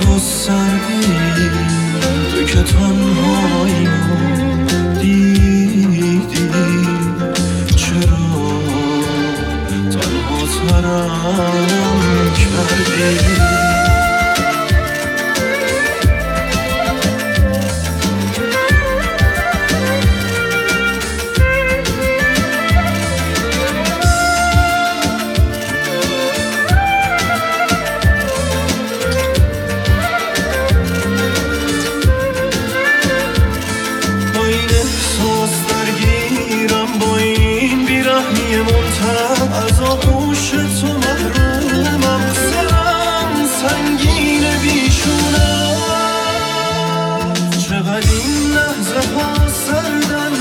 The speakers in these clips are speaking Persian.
تو سردی، تو که تنهاییمو دیدی، چرا تنها ترم کردی؟ از آغوش تو محرومم، سرم سنگین بیشونم، چقدر این لحظه ها سردن،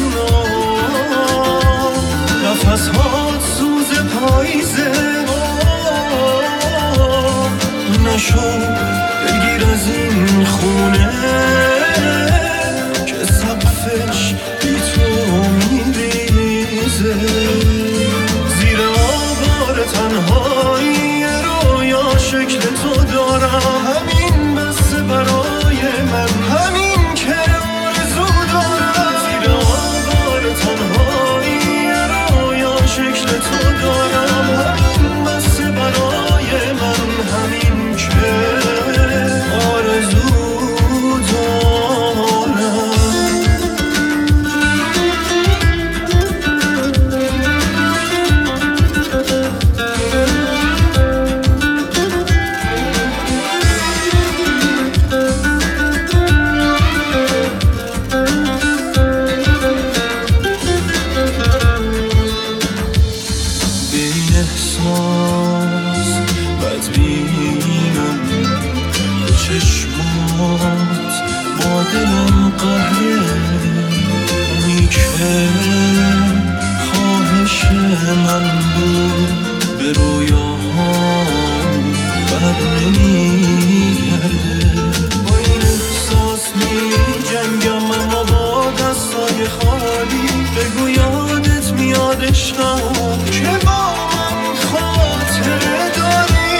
نفس ها سوز پاییزه، نشو دلگیر از این خونه که سقفش بی تو میریزه، تنهایی رویا شکل تو دارم، همین بس برای من، همین که آرزو دارم، زیر آوار تنهایی رویا شکل تو دارم، همین بس برای من، همین که آرزو بدبینم به چشمات، با دلم قهره، اونی که خواهش من بود به رویاهام بر نمیگرده، با این احساس می جنگم اما با دستای خالی، بگو یادت میاد عشقم که با من خاطره داری،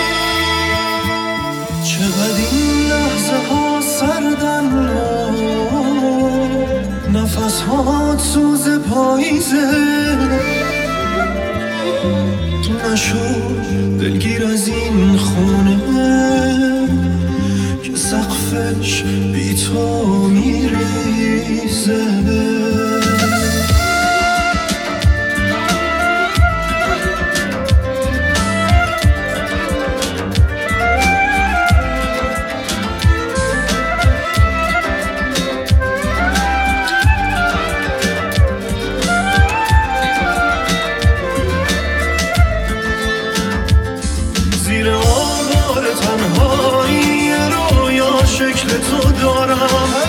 چقدر این لحظه ها سردن، نفس ها سوز پاییزه، نشو دلگیر از این خونه که سقفش بی تو میریزه. تنهایی رویا شکل تو دارم،